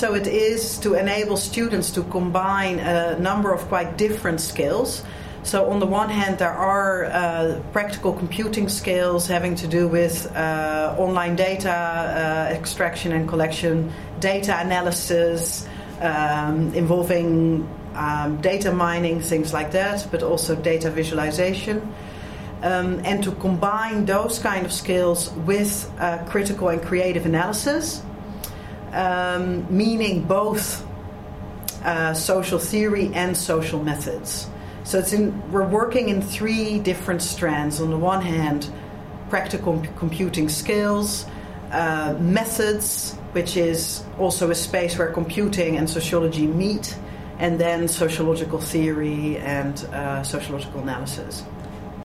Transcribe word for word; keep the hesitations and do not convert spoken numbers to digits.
so it is to enable students to combine a number of quite different skills. So on the one hand, there are uh, practical computing skills having to do with uh, online data uh, extraction and collection, data analysis, um, involving um, data mining, things like that, but also data visualization. Um, and to combine those kind of skills with uh, critical and creative analysis, um, meaning both uh, social theory and social methods. So it's in, we're working in three different strands. On the one hand, practical computing skills, uh, methods, which is also a space where computing and sociology meet, and then sociological theory and uh, sociological analysis.